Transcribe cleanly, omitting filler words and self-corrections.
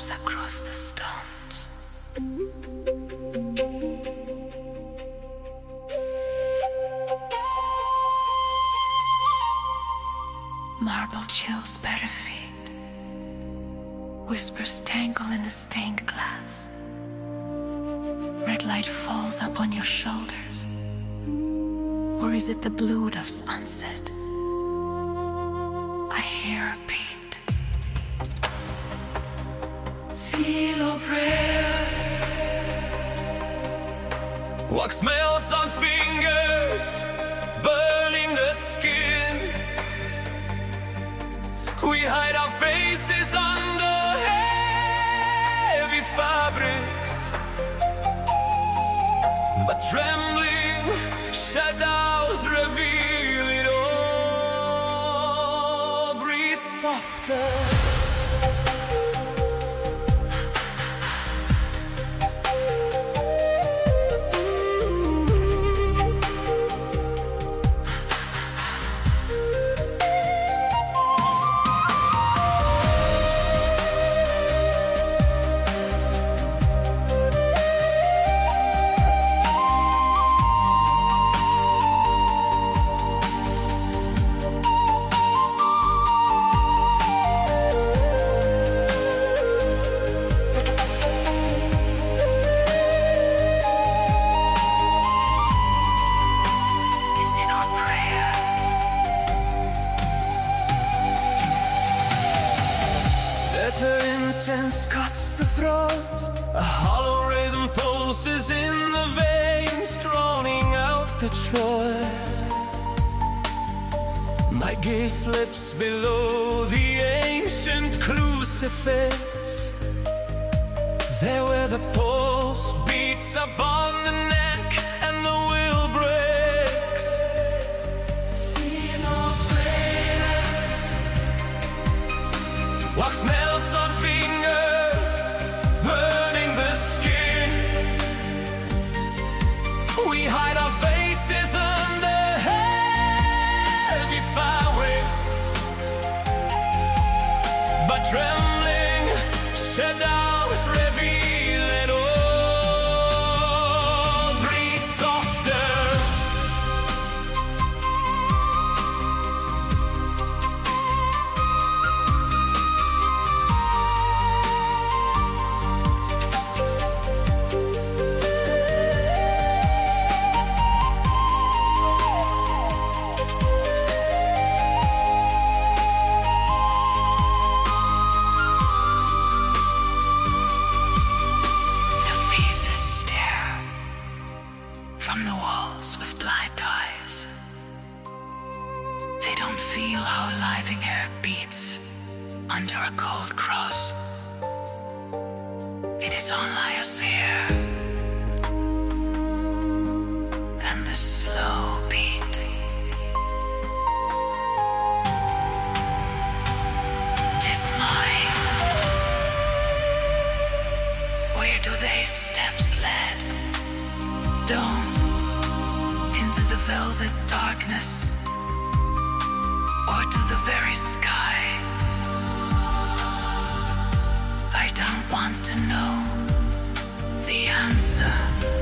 moves across the stones. Marble chills bare feet. Whispers tangle in the stained glass. Red light falls upon your shoulders. Or is it the blood of sunset? I hear a beat. Feel prayer. Wax melts on fingers, burning the skin. We hide our faces under heavy fabrics, but trembling shadows reveal it all. Breathe softer. Her incense cuts the throat. A hollow rhythm pulses in the veins, drowning out the joy. My gaze slips below the ancient crucifix, there where the pulse beats upon the neck and the will breaks. See no prayer. Wax melts on fingers, burning the skin. We hide our faces under heavy fabrics, but trembling shadows reveal it all. Breathe softer. From the walls with blind eyes, they don't feel how living air beats under a cold cross. It is only us here, and the slow beat. Tis mine. Where do they steps lead? Down into the velvet darkness, or to the very sky? I don't want to know the answer.